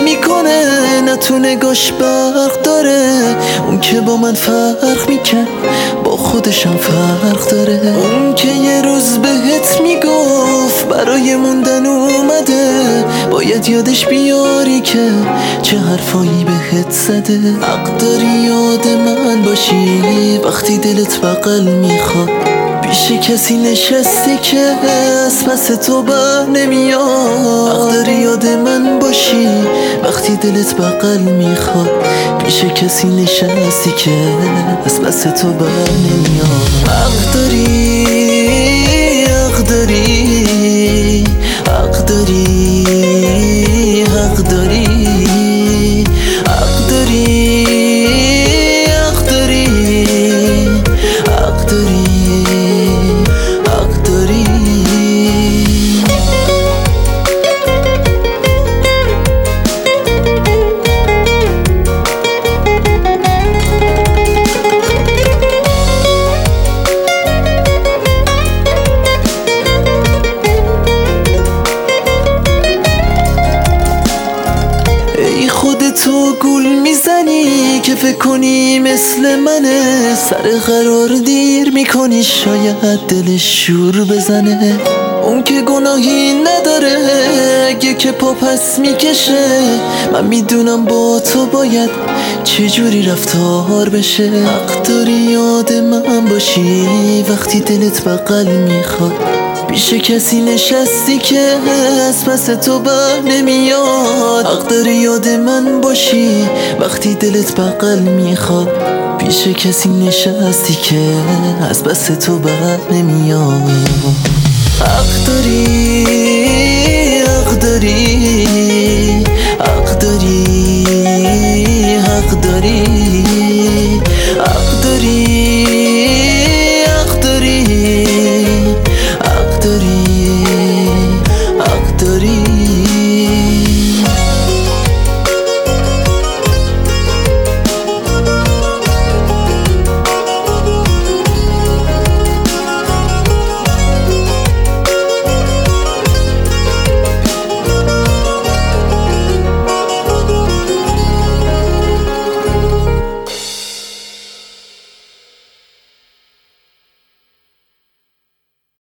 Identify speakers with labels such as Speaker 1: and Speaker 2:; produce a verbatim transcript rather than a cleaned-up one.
Speaker 1: میکنه، نه تو نگاش برق داره. اون که با من فرق میکرد با خودشم فرق داره. اون که یه روز بهت میگفت برای موندن اومده، باید یادش بیاری که چه حرفایی بهت زده. حق داری یاد من باشی وقتی دلت بغل میخواد، پیش کسی نشستی که از پس تو بر نمیاد. حق داری یاد من باشی وقتی دلت بغل میخواد، پیش کسی نشستی که از پس تو بر نمیاد. حق داری، حق داری، حق داری، حق داری، حق داری، حق داری، حق داری، حق داری. تو گول میزنی که فکر کنی مثل منه، سر قرار دیر میکنی شاید دلش شور بزنه. اون که گناهی نداره اگه که پا پس میکشه، من میدونم با تو باید چجوری رفتار بشه. حق داری یاد من باشی وقتی دلت بغل میخواد، پیش کسی نشستی که از پس تو بر نمیاد. حق داری یاد من باشی وقتی دلت بغل میخواد، پیش کسی نشستی که از پس تو بر نمیاد. حق داری، حق داری، حق داری، حق داری.